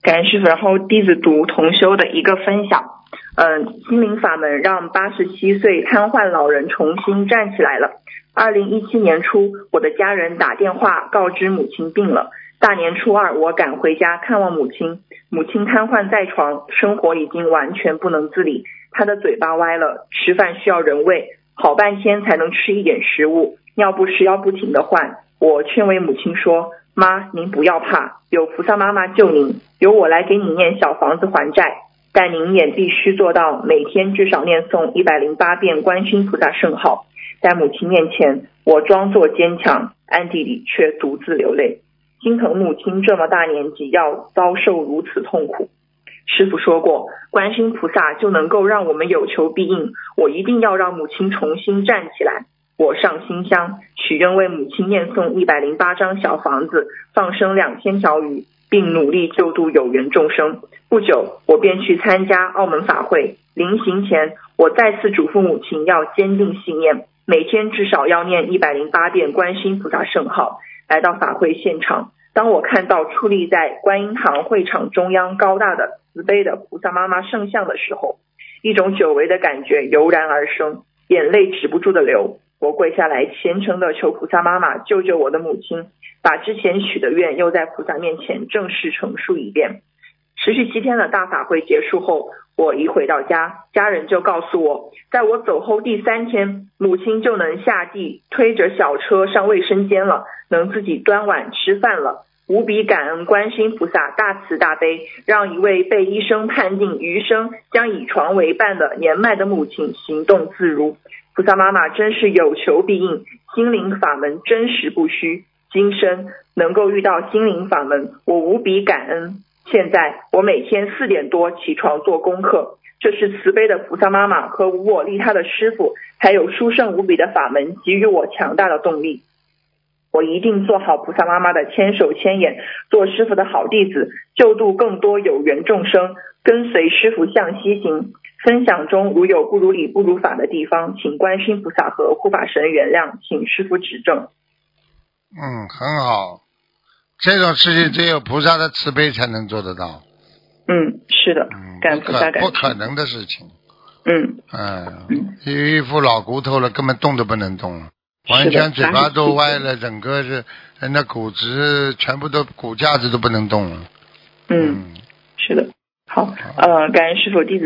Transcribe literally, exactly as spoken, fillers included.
感恩师傅。然后弟子读同修的一个分享，嗯，心灵法门让八十七岁瘫痪老人重新站起来了。二零一七年初，我的家人打电话告知母亲病了。大年初二，我赶回家看望母亲，母亲瘫痪在床，生活已经完全不能自理，她的嘴巴歪了，吃饭需要人喂，好半天才能吃一点食物，尿不湿要不停的换。我劝慰母亲说，妈，您不要怕，有菩萨妈妈救您，由我来给你念小房子还债，但您也必须做到每天至少念诵一百零八遍观世音菩萨圣号。在母亲面前，我装作坚强，暗地里却独自流泪，心疼母亲这么大年纪要遭受如此痛苦。师父说过，观世音菩萨就能够让我们有求必应，我一定要让母亲重新站起来。我上心香，许愿为母亲念诵一百零八张小房子，放生两千条鱼，并努力救度有缘众生。不久，我便去参加澳门法会。临行前，我再次嘱咐母亲要坚定信念，每天至少要念一百零八遍观世音菩萨圣号。来到法会现场，当我看到矗立在观音堂会场中央高大的慈悲的菩萨妈妈圣像的时候，一种久违的感觉油然而生，眼泪止不住的流。我跪下来虔诚的求菩萨妈妈救救我的母亲，把之前许的愿又在菩萨面前正式陈述一遍。持续七天的大法会结束后，我一回到家，家人就告诉我，在我走后第三天，母亲就能下地推着小车上卫生间了，能自己端碗吃饭了。无比感恩观世音菩萨大慈大悲，让一位被医生判定余生将以床为伴的年迈的母亲行动自如。菩萨妈妈真是有求必应，心灵法门真实不虚，今生能够遇到心灵法门，我无比感恩。现在我每天四点多起床做功课，这是慈悲的菩萨妈妈和无我利他的师父，还有殊胜无比的法门给予我强大的动力。我一定做好菩萨妈妈的千手千眼，做师父的好弟子，救度更多有缘众生，跟随师父向西行。分享中如有不如理不如法的地方，请观世音菩萨和护法神原谅，请师父指正。 嗯，很好，这种事情只有菩萨的慈悲才能做得到。 嗯，是的，感恩菩萨，感恩不可能的事情。 嗯， 哎，一副老骨头了，根本动都不能动了，完全嘴巴都歪了，整个是人的骨质全部都骨架子都不能动了。 嗯，是的。好，呃，感恩师父弟子